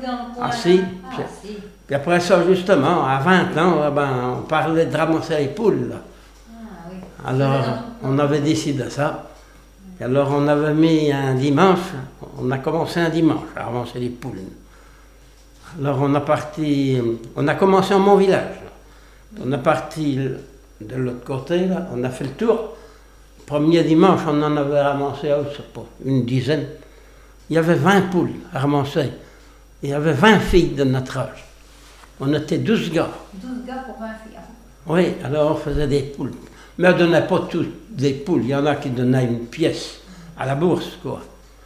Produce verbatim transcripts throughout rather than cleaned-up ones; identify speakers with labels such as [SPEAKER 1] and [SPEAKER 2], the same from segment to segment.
[SPEAKER 1] dans le coin?
[SPEAKER 2] Ah si.
[SPEAKER 1] Ah,
[SPEAKER 2] Puis,
[SPEAKER 1] si.
[SPEAKER 2] puis après ça, justement, à vingt ans, ben, on parlait de ramasser les poules. Là.
[SPEAKER 1] Ah, oui.
[SPEAKER 2] Alors, on avait décidé ça. Et alors, on avait mis un dimanche, on a commencé un dimanche à ramasser les poules. Alors, on a parti, on a commencé en mon village. On est parti de l'autre côté, là, on a fait le tour. Premier dimanche, on en avait ramassé, oh, je sais pas, une dizaine. Il y avait vingt poules à ramasser. Il y avait vingt filles de notre âge. On était douze gars.
[SPEAKER 1] douze gars pour vingt filles.
[SPEAKER 2] Oui, alors on faisait des poules. Mais on ne donnait pas tous des poules. Il y en a qui donnaient une pièce à la bourse, quoi.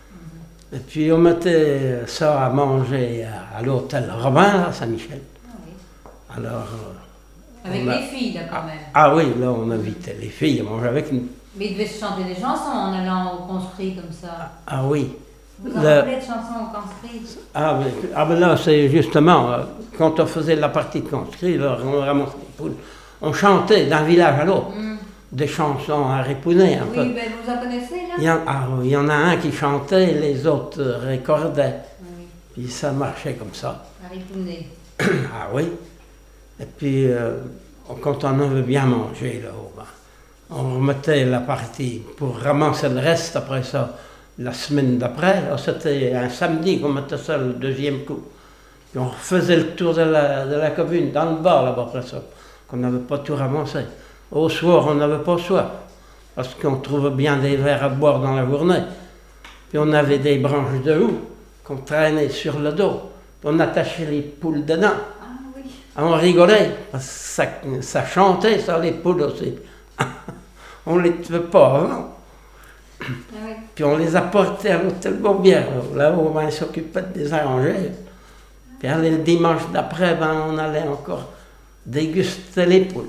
[SPEAKER 2] Et puis on mettait ça à manger à, à l'hôtel Robin, à Saint-Michel.
[SPEAKER 1] Ah, oui.
[SPEAKER 2] Alors...
[SPEAKER 1] Avec
[SPEAKER 2] a...
[SPEAKER 1] les filles, là, quand même.
[SPEAKER 2] Ah oui, là, on invitait les filles à manger avec nous.
[SPEAKER 1] Mais ils devaient se chanter des chansons en allant au conscrit comme ça.
[SPEAKER 2] Ah oui.
[SPEAKER 1] Vous en
[SPEAKER 2] Le...
[SPEAKER 1] rappelez de chansons au conscrit?
[SPEAKER 2] Ah, mais, ah ben là, c'est justement, euh, quand on faisait la partie de conscrit, là, on ramassait les poules, on chantait d'un village à l'autre, mm. des chansons à répouner un
[SPEAKER 1] oui,
[SPEAKER 2] peu.
[SPEAKER 1] Oui, ben vous en connaissez, là?
[SPEAKER 2] Il y, en, ah, il y en a un qui chantait, les autres récordaient.
[SPEAKER 1] Oui.
[SPEAKER 2] Puis ça marchait comme ça.
[SPEAKER 1] À répouner.
[SPEAKER 2] Ah oui. Et puis, euh, quand on avait bien mangé, là, ben, on remettait la partie pour ramasser le reste après ça. La semaine d'après, c'était un samedi qu'on mettait ça le deuxième coup. Puis on refaisait le tour de la, de la commune, dans le bar là-bas après ça, qu'on n'avait pas tout ramassé. Au soir, on n'avait pas soif, parce qu'on trouvait bien des verres à boire dans la journée. Puis on avait des branches de houx qu'on traînait sur le dos. Puis on attachait les poules dedans.
[SPEAKER 1] Ah oui.
[SPEAKER 2] On rigolait, parce que ça, ça chantait, ça, les poules aussi. On ne les tuait pas avant.
[SPEAKER 1] Ah oui.
[SPEAKER 2] Puis on les apportait à l'hôtel Bourbière, là où on s'occupait de les arranger. Puis allez, le dimanche d'après, ben, on allait encore déguster les poules.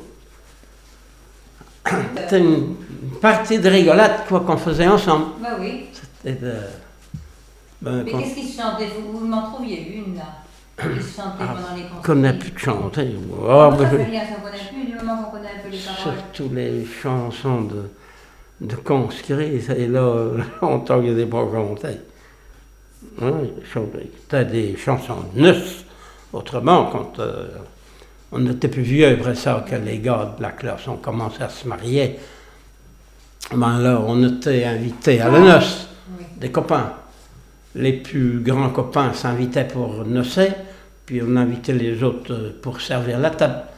[SPEAKER 2] C'était une partie de rigolade quoi, qu'on faisait ensemble.
[SPEAKER 1] Ben oui.
[SPEAKER 2] C'était de... Ben,
[SPEAKER 1] mais qu'est-ce qu'ils chantaient? Vous, vous m'en trouviez une là qui se chantait
[SPEAKER 2] ah,
[SPEAKER 1] pendant les concerts.
[SPEAKER 2] On ne connaît plus de chanter.
[SPEAKER 1] Oh,
[SPEAKER 2] oh,
[SPEAKER 1] ben, ça
[SPEAKER 2] ben,
[SPEAKER 1] fait rien, ça ne connaît plus, du moment qu'on connaît un peu les paroles.
[SPEAKER 2] surtout les chansons de... de conscrits, et là, longtemps qu'ils n'étaient pas chantés. Hein, c'était des chansons de noces. Autrement, quand euh, on était plus vieux, après ça, que les gars de la classe ont commencé à se marier, ben là, on était invités à la noce, oui. Des copains. Les plus grands copains s'invitaient pour nocer, puis on invitait les autres pour servir la table.